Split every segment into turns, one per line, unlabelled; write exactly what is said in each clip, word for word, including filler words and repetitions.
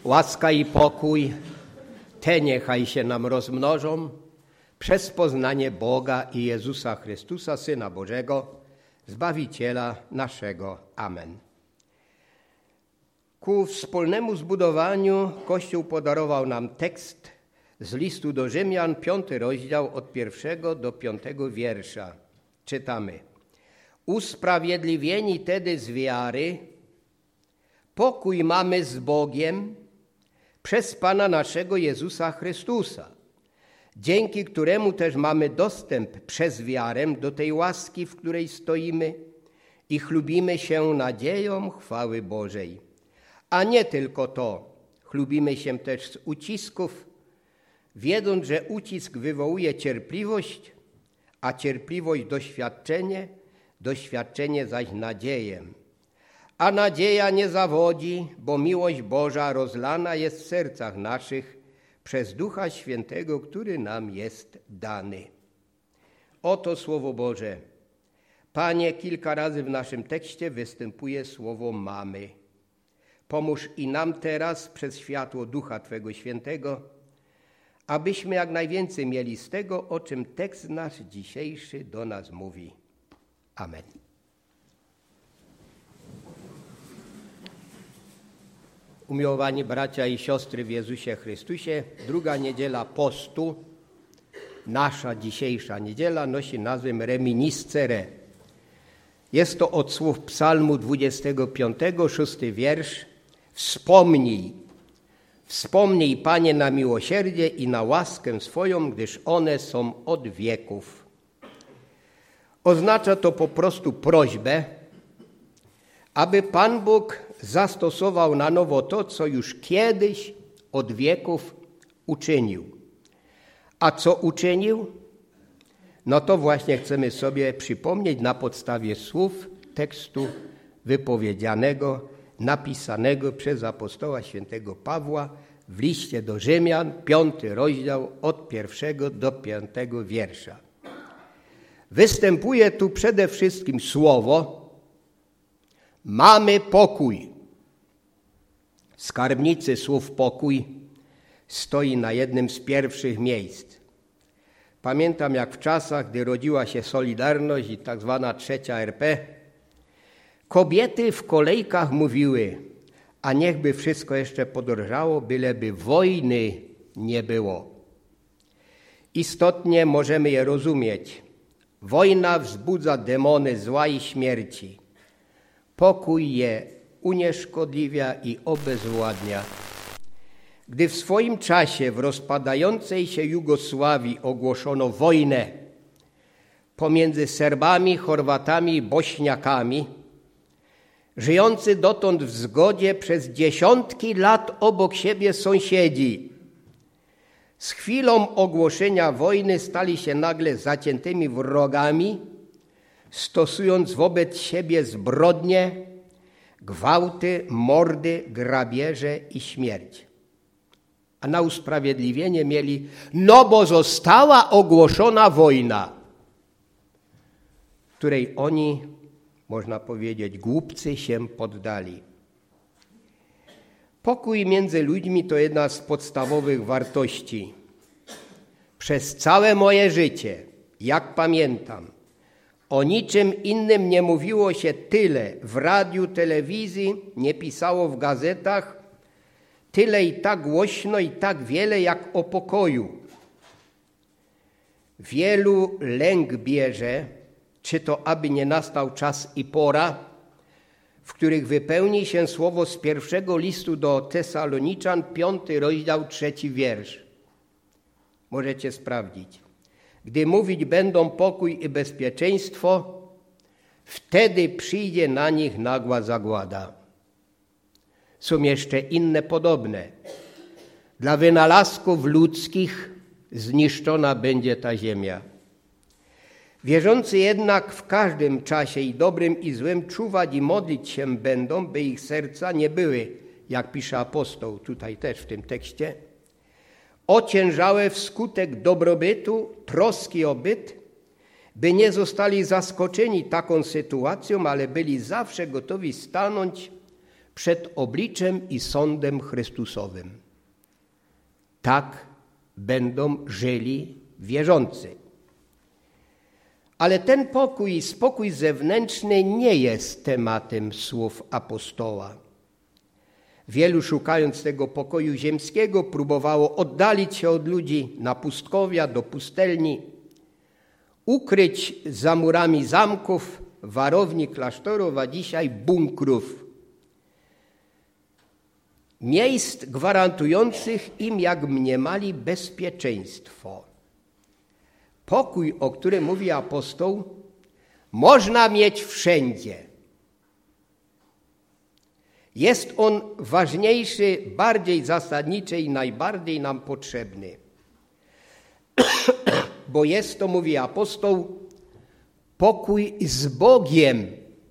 Łaska i pokój, te niechaj się nam rozmnożą przez poznanie Boga i Jezusa Chrystusa, Syna Bożego, Zbawiciela naszego. Amen. Ku wspólnemu zbudowaniu Kościół podarował nam tekst z listu do Rzymian, piąty rozdział od pierwszego do piątego wiersza. Czytamy. Usprawiedliwieni tedy z wiary, pokój mamy z Bogiem przez Pana naszego Jezusa Chrystusa, dzięki któremu też mamy dostęp przez wiarę do tej łaski, w której stoimy i chlubimy się nadzieją chwały Bożej. A nie tylko to, chlubimy się też z ucisków, wiedząc, że ucisk wywołuje cierpliwość, a cierpliwość doświadczenie, doświadczenie zaś nadzieję. A nadzieja nie zawodzi, bo miłość Boża rozlana jest w sercach naszych przez Ducha Świętego, który nam jest dany. Oto Słowo Boże. Panie, kilka razy w naszym tekście występuje słowo mamy. Pomóż i nam teraz przez światło Ducha Twego Świętego, abyśmy jak najwięcej mieli z tego, o czym tekst nasz dzisiejszy do nas mówi. Amen. Umiłowani bracia i siostry w Jezusie Chrystusie, druga niedziela postu, nasza dzisiejsza niedziela, nosi nazwę Reminiscere. Jest to od słów psalmu dwudziestego piątego, szósty wiersz. Wspomnij, wspomnij, Panie, na miłosierdzie i na łaskę swoją, gdyż one są od wieków. Oznacza to po prostu prośbę, aby Pan Bóg zastosował na nowo to, co już kiedyś od wieków uczynił. A co uczynił? No to właśnie chcemy sobie przypomnieć na podstawie słów tekstu wypowiedzianego, napisanego przez apostoła świętego Pawła w liście do Rzymian, piąty rozdział od pierwszego do piątego wiersza. Występuje tu przede wszystkim słowo mamy pokój. W skarbnicy słów pokój stoi na jednym z pierwszych miejsc. Pamiętam, jak w czasach, gdy rodziła się Solidarność i tak zwana trzecia R P, kobiety w kolejkach mówiły, a niechby wszystko jeszcze podrożało, byleby wojny nie było. Istotnie możemy je rozumieć. Wojna wzbudza demony zła i śmierci. Pokój je unieszkodliwia i obezwładnia. Gdy w swoim czasie w rozpadającej się Jugosławii ogłoszono wojnę pomiędzy Serbami, Chorwatami i Bośniakami, żyjący dotąd w zgodzie przez dziesiątki lat obok siebie sąsiedzi z chwilą ogłoszenia wojny stali się nagle zaciętymi wrogami, stosując wobec siebie zbrodnie, gwałty, mordy, grabieże i śmierć. A na usprawiedliwienie mieli, no bo została ogłoszona wojna, której oni, można powiedzieć, głupcy się poddali. Pokój między ludźmi to jedna z podstawowych wartości. Przez całe moje życie, jak pamiętam, o niczym innym nie mówiło się tyle w radiu, telewizji, nie pisało w gazetach, tyle i tak głośno i tak wiele jak o pokoju. Wielu lęk bierze, czy to aby nie nastał czas i pora, w których wypełni się słowo z pierwszego listu do Tesaloniczan, piąty rozdział, trzeci wiersz. Możecie sprawdzić. Gdy mówić będą pokój i bezpieczeństwo, wtedy przyjdzie na nich nagła zagłada. Są jeszcze inne podobne. Dla wynalazków ludzkich zniszczona będzie ta ziemia. Wierzący jednak w każdym czasie i dobrym i złym czuwać i modlić się będą, by ich serca nie były, jak pisze apostoł tutaj też w tym tekście, ociężałe wskutek dobrobytu, troski o byt, by nie zostali zaskoczeni taką sytuacją, ale byli zawsze gotowi stanąć przed obliczem i sądem Chrystusowym. Tak będą żyli wierzący. Ale ten pokój, spokój zewnętrzny nie jest tematem słów apostoła. Wielu, szukając tego pokoju ziemskiego, próbowało oddalić się od ludzi na pustkowia, do pustelni, ukryć za murami zamków, warowni, klasztorów, a dzisiaj bunkrów. Miejsc gwarantujących im, jak mniemali, bezpieczeństwo. Pokój, o którym mówi apostoł, można mieć wszędzie. Jest on ważniejszy, bardziej zasadniczy i najbardziej nam potrzebny. Bo jest to, mówi apostoł, pokój z Bogiem.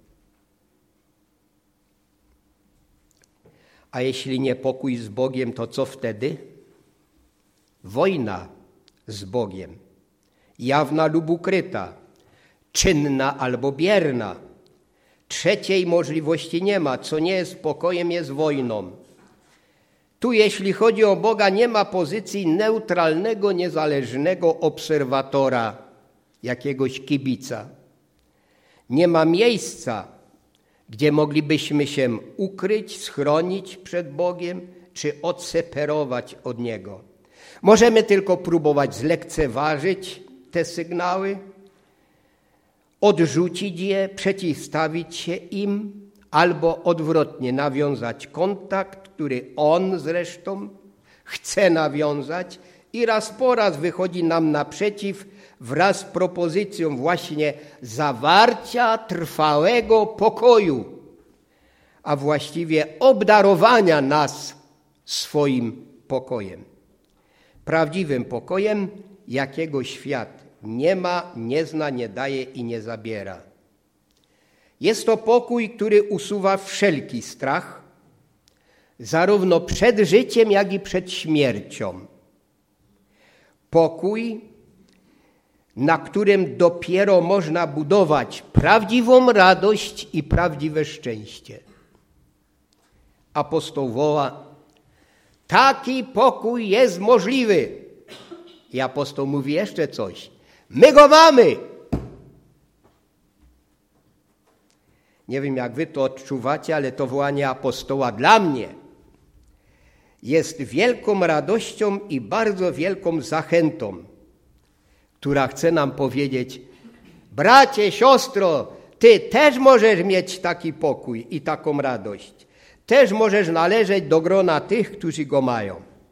A jeśli nie pokój z Bogiem, to co wtedy? Wojna z Bogiem. Jawna lub ukryta, czynna albo bierna. Trzeciej możliwości nie ma. Co nie jest pokojem, jest wojną. Tu, jeśli chodzi o Boga, nie ma pozycji neutralnego, niezależnego obserwatora, jakiegoś kibica. Nie ma miejsca, gdzie moglibyśmy się ukryć, schronić przed Bogiem, czy odseparować od Niego. Możemy tylko próbować zlekceważyć te sygnały, odrzucić je, przeciwstawić się im, albo odwrotnie nawiązać kontakt, który On zresztą chce nawiązać i raz po raz wychodzi nam naprzeciw wraz z propozycją właśnie zawarcia trwałego pokoju, a właściwie obdarowania nas swoim pokojem. Prawdziwym pokojem, jakiego świat nie ma, nie zna, nie daje i nie zabiera. Jest to pokój, który usuwa wszelki strach, zarówno przed życiem, jak i przed śmiercią. Pokój, na którym dopiero można budować prawdziwą radość i prawdziwe szczęście. Apostoł woła: taki pokój jest możliwy. I apostoł mówi jeszcze coś: my go mamy. Nie wiem, jak wy to odczuwacie, ale to wołanie apostoła dla mnie jest wielką radością i bardzo wielką zachętą, która chce nam powiedzieć: bracie, siostro, ty też możesz mieć taki pokój i taką radość. Też możesz należeć do grona tych, którzy go mają.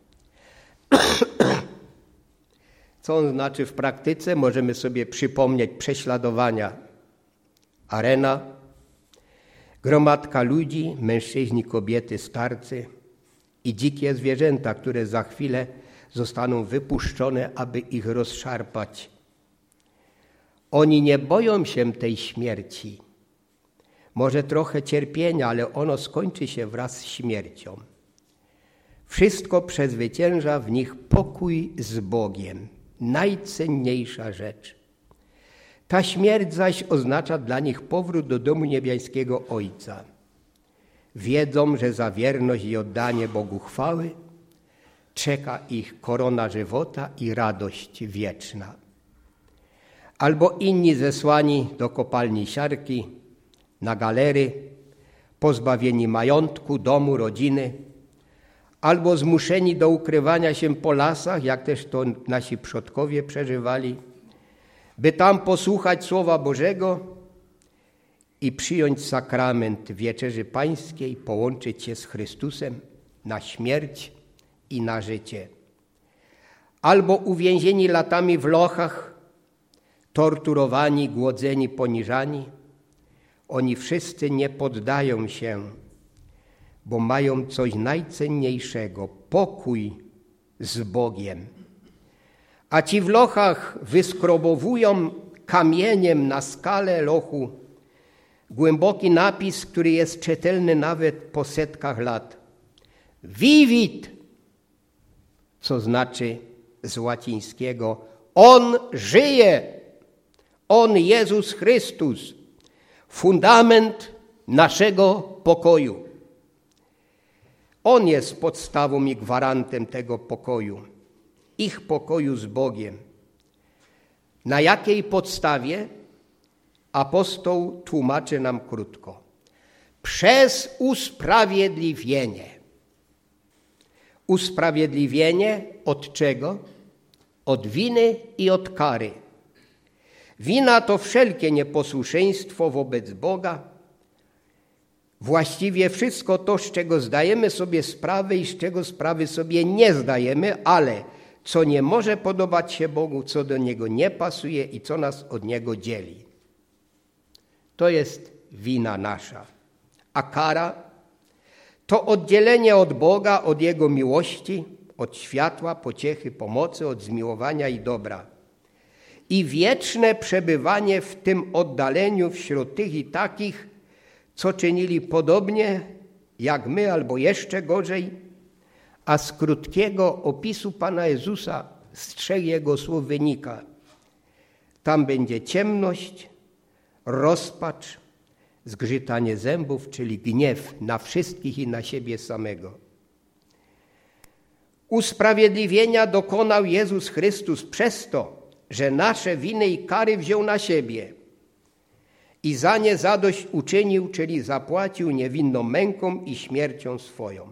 Co on znaczy w praktyce? Możemy sobie przypomnieć prześladowania. Arena, gromadka ludzi, mężczyźni, kobiety, starcy i dzikie zwierzęta, które za chwilę zostaną wypuszczone, aby ich rozszarpać. Oni nie boją się tej śmierci. Może trochę cierpienia, ale ono skończy się wraz z śmiercią. Wszystko przezwycięża w nich pokój z Bogiem. Najcenniejsza rzecz. Ta śmierć zaś oznacza dla nich powrót do domu niebiańskiego Ojca. Wiedzą, że za wierność i oddanie Bogu chwały czeka ich korona żywota i radość wieczna. Albo inni zesłani do kopalni siarki, na galery, pozbawieni majątku, domu, rodziny, albo zmuszeni do ukrywania się po lasach, jak też to nasi przodkowie przeżywali, by tam posłuchać Słowa Bożego i przyjąć sakrament Wieczerzy Pańskiej, połączyć się z Chrystusem na śmierć i na życie. Albo uwięzieni latami w lochach, torturowani, głodzeni, poniżani, oni wszyscy nie poddają się, bo mają coś najcenniejszego, pokój z Bogiem. A ci w lochach wyskrobowują kamieniem na skalę lochu głęboki napis, który jest czytelny nawet po setkach lat. Vivit, co znaczy z łacińskiego On żyje, On Jezus Chrystus, fundament naszego pokoju. On jest podstawą i gwarantem tego pokoju, ich pokoju z Bogiem. Na jakiej podstawie? Apostoł tłumaczy nam krótko. Przez usprawiedliwienie. Usprawiedliwienie od czego? Od winy i od kary. Wina to wszelkie nieposłuszeństwo wobec Boga. Właściwie wszystko to, z czego zdajemy sobie sprawę i z czego sprawy sobie nie zdajemy, ale co nie może podobać się Bogu, co do Niego nie pasuje i co nas od Niego dzieli. To jest wina nasza. A kara to oddzielenie od Boga, od Jego miłości, od światła, pociechy, pomocy, od zmiłowania i dobra. I wieczne przebywanie w tym oddaleniu wśród tych i takich, co czynili podobnie jak my, albo jeszcze gorzej. A z krótkiego opisu Pana Jezusa, z trzech Jego słów wynika: tam będzie ciemność, rozpacz, zgrzytanie zębów, czyli gniew na wszystkich i na siebie samego. Usprawiedliwienia dokonał Jezus Chrystus przez to, że nasze winy i kary wziął na siebie i za nie zadość uczynił, czyli zapłacił niewinną męką i śmiercią swoją.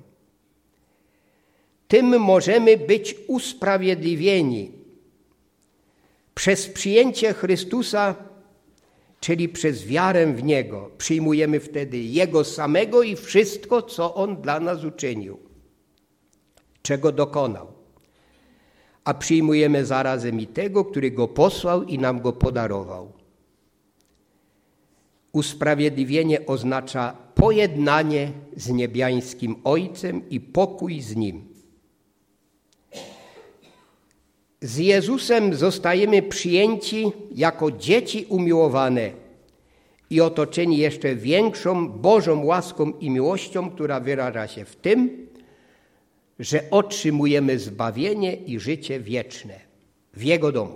Tym możemy być usprawiedliwieni przez przyjęcie Chrystusa, czyli przez wiarę w Niego. Przyjmujemy wtedy Jego samego i wszystko, co On dla nas uczynił, czego dokonał. A przyjmujemy zarazem i tego, który Go posłał i nam Go podarował. Usprawiedliwienie oznacza pojednanie z niebiańskim Ojcem i pokój z Nim. Z Jezusem zostajemy przyjęci jako dzieci umiłowane i otoczeni jeszcze większą Bożą łaską i miłością, która wyraża się w tym, że otrzymujemy zbawienie i życie wieczne w Jego domu.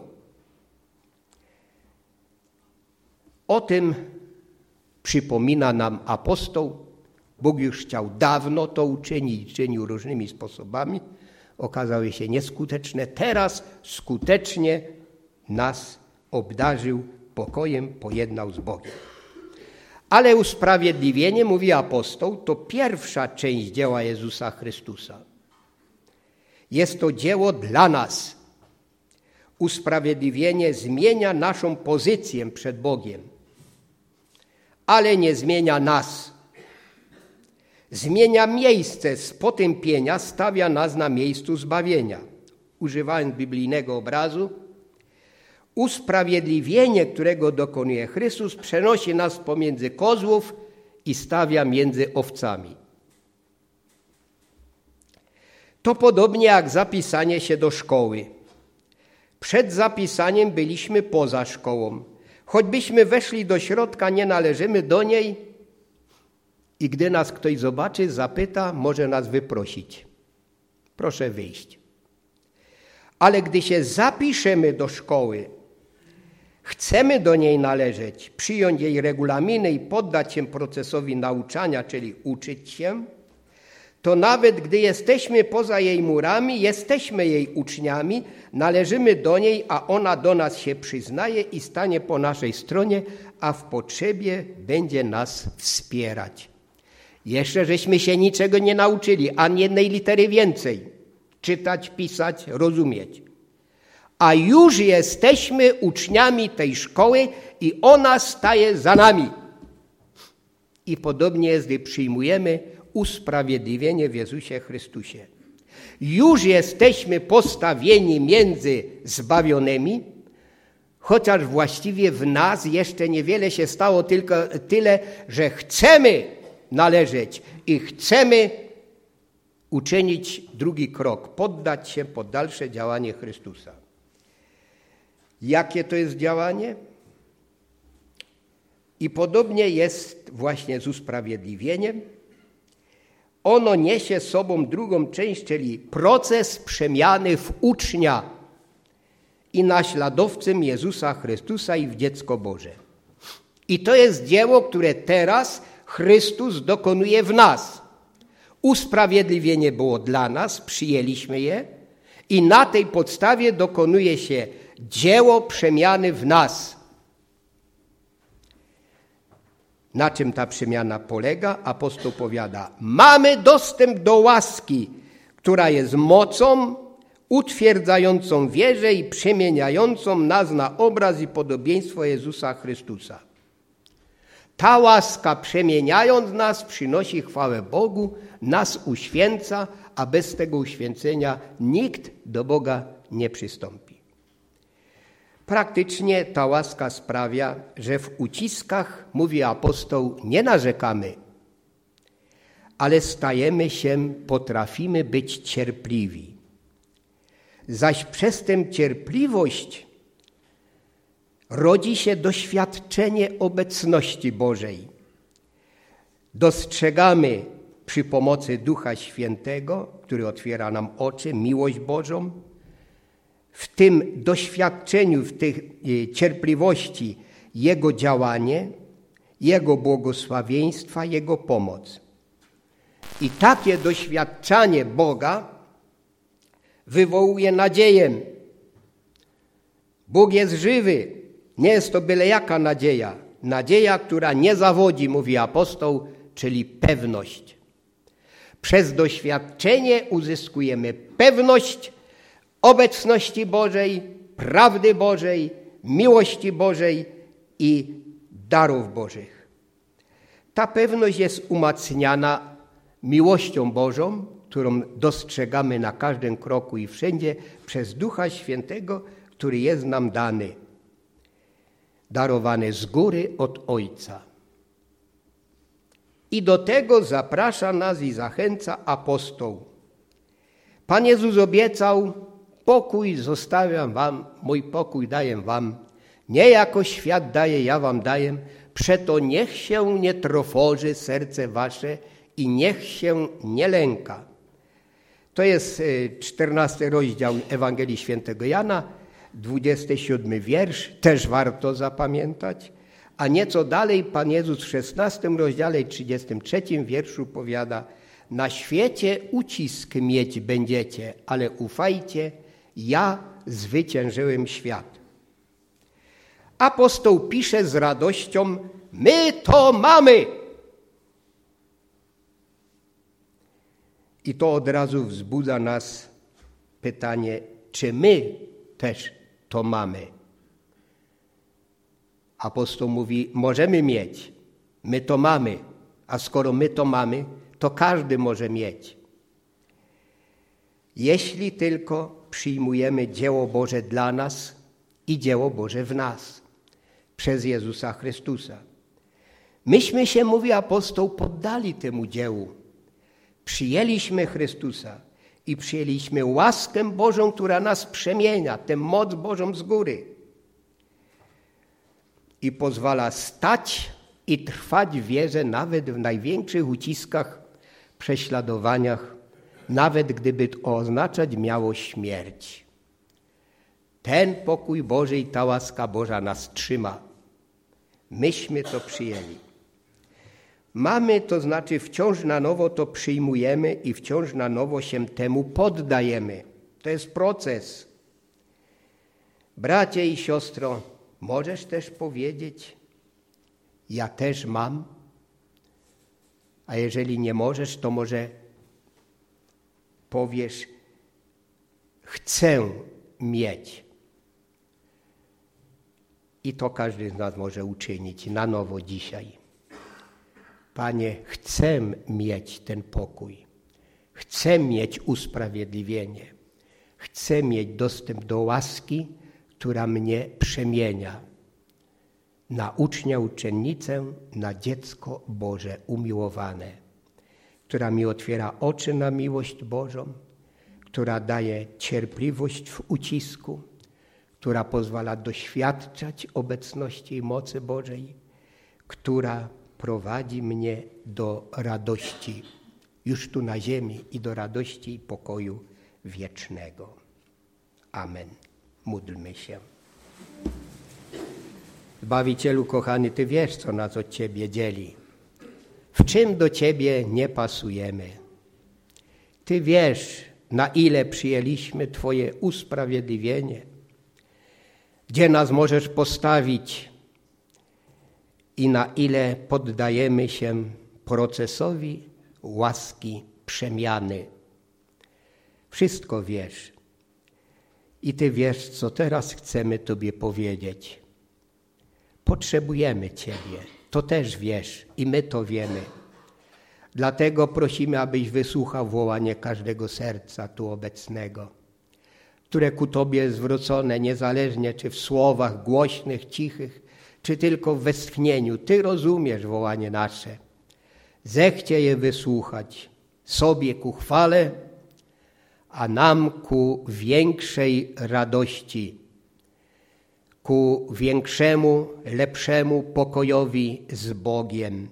O tym przypomina nam apostoł. Bóg już chciał dawno to uczynić, czynił różnymi sposobami. Okazały się nieskuteczne. Teraz skutecznie nas obdarzył pokojem, pojednał z Bogiem. Ale usprawiedliwienie, mówi apostoł, to pierwsza część dzieła Jezusa Chrystusa. Jest to dzieło dla nas. Usprawiedliwienie zmienia naszą pozycję przed Bogiem, ale nie zmienia nas. Zmienia miejsce z potępienia, stawia nas na miejscu zbawienia. Używając biblijnego obrazu, usprawiedliwienie, którego dokonuje Chrystus, przenosi nas pomiędzy kozłów i stawia między owcami. To podobnie jak zapisanie się do szkoły. Przed zapisaniem byliśmy poza szkołą. Choćbyśmy weszli do środka, nie należymy do niej i gdy nas ktoś zobaczy, zapyta, może nas wyprosić. Proszę wyjść. Ale gdy się zapiszemy do szkoły, chcemy do niej należeć, przyjąć jej regulaminy i poddać się procesowi nauczania, czyli uczyć się, to nawet gdy jesteśmy poza jej murami, jesteśmy jej uczniami, należymy do niej, a ona do nas się przyznaje i stanie po naszej stronie, a w potrzebie będzie nas wspierać. Jeszcze żeśmy się niczego nie nauczyli, ani jednej litery więcej. Czytać, pisać, rozumieć. A już jesteśmy uczniami tej szkoły i ona staje za nami. I podobnie jest, gdy przyjmujemy usprawiedliwienie w Jezusie Chrystusie. Już jesteśmy postawieni między zbawionymi, chociaż właściwie w nas jeszcze niewiele się stało, tylko tyle, że chcemy należeć i chcemy uczynić drugi krok, poddać się pod dalsze działanie Chrystusa. Jakie to jest działanie? I podobnie jest właśnie z usprawiedliwieniem. Ono niesie sobą drugą część, czyli proces przemiany w ucznia i naśladowcę Jezusa Chrystusa i w dziecko Boże. I to jest dzieło, które teraz Chrystus dokonuje w nas. Usprawiedliwienie było dla nas, przyjęliśmy je i na tej podstawie dokonuje się dzieło przemiany w nas. Na czym ta przemiana polega? Apostoł powiada, mamy dostęp do łaski, która jest mocą utwierdzającą wierze i przemieniającą nas na obraz i podobieństwo Jezusa Chrystusa. Ta łaska, przemieniając nas, przynosi chwałę Bogu, nas uświęca, a bez tego uświęcenia nikt do Boga nie przystąpi. Praktycznie ta łaska sprawia, że w uciskach, mówi apostoł, nie narzekamy, ale stajemy się, potrafimy być cierpliwi. Zaś przez tę cierpliwość rodzi się doświadczenie obecności Bożej. Dostrzegamy przy pomocy Ducha Świętego, który otwiera nam oczy, miłość Bożą. W tym doświadczeniu, w tej cierpliwości Jego działanie, Jego błogosławieństwa, Jego pomoc. I takie doświadczanie Boga wywołuje nadzieję. Bóg jest żywy. Nie jest to byle jaka nadzieja. Nadzieja, która nie zawodzi, mówi apostoł, czyli pewność. Przez doświadczenie uzyskujemy pewność obecności Bożej, prawdy Bożej, miłości Bożej i darów Bożych. Ta pewność jest umacniana miłością Bożą, którą dostrzegamy na każdym kroku i wszędzie przez Ducha Świętego, który jest nam dany, darowany z góry od Ojca. I do tego zaprasza nas i zachęca apostoł. Pan Jezus obiecał, pokój zostawiam wam, mój pokój daję wam. Nie jako świat daje, ja wam daję. Przeto niech się nie trwoży serce wasze i niech się nie lęka. To jest czternasty rozdział Ewangelii Świętego Jana, dwudziesty siódmy wiersz, też warto zapamiętać. A nieco dalej Pan Jezus w szesnastym rozdziale i trzydziestym trzecim wierszu powiada: na świecie ucisk mieć będziecie, ale ufajcie, ja zwyciężyłem świat. Apostoł pisze z radością: my to mamy. I to od razu wzbudza nas pytanie, czy my też to mamy. Apostoł mówi, możemy mieć, my to mamy, a skoro my to mamy, to każdy może mieć. Jeśli tylko przyjmujemy dzieło Boże dla nas i dzieło Boże w nas, przez Jezusa Chrystusa. Myśmy się, mówi apostoł, poddali temu dziełu. Przyjęliśmy Chrystusa i przyjęliśmy łaskę Bożą, która nas przemienia, tę moc Bożą z góry. I pozwala stać i trwać w wierze nawet w największych uciskach, prześladowaniach, nawet gdyby to oznaczać miało śmierć. Ten pokój Boży i ta łaska Boża nas trzyma. Myśmy to przyjęli. Mamy, to znaczy wciąż na nowo to przyjmujemy i wciąż na nowo się temu poddajemy. To jest proces. Bracie i siostro, możesz też powiedzieć, ja też mam, a jeżeli nie możesz, to może powiesz, chcę mieć. I to każdy z nas może uczynić na nowo dzisiaj. Panie, chcę mieć ten pokój. Chcę mieć usprawiedliwienie. Chcę mieć dostęp do łaski, która mnie przemienia na ucznia, uczennicę, na dziecko Boże umiłowane, która mi otwiera oczy na miłość Bożą, która daje cierpliwość w ucisku, która pozwala doświadczać obecności i mocy Bożej, która prowadzi mnie do radości już tu na ziemi i do radości i pokoju wiecznego. Amen. Módlmy się. Zbawicielu kochany, Ty wiesz, co nas od Ciebie dzieli. W czym do Ciebie nie pasujemy. Ty wiesz, na ile przyjęliśmy Twoje usprawiedliwienie, gdzie nas możesz postawić i na ile poddajemy się procesowi łaski przemiany. Wszystko wiesz. I Ty wiesz, co teraz chcemy Tobie powiedzieć. Potrzebujemy Ciebie. To też wiesz i my to wiemy. Dlatego prosimy, abyś wysłuchał wołanie każdego serca tu obecnego, które ku Tobie jest zwrócone, niezależnie czy w słowach głośnych, cichych, czy tylko w westchnieniu. Ty rozumiesz wołanie nasze. Zechcie je wysłuchać sobie ku chwale, a nam ku większej radości, ku większemu, lepszemu pokojowi z Bogiem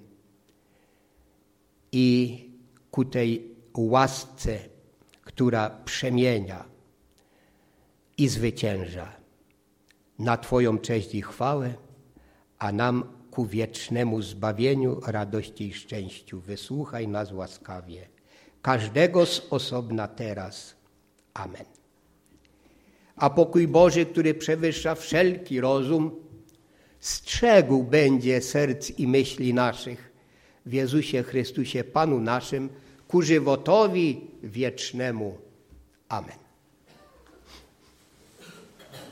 i ku tej łasce, która przemienia i zwycięża na Twoją cześć i chwałę, a nam ku wiecznemu zbawieniu, radości i szczęściu. Wysłuchaj nas łaskawie, każdego z osobna teraz. Amen. A pokój Boży, który przewyższa wszelki rozum, strzegł będzie serc i myśli naszych w Jezusie Chrystusie, Panu naszym, ku żywotowi wiecznemu. Amen.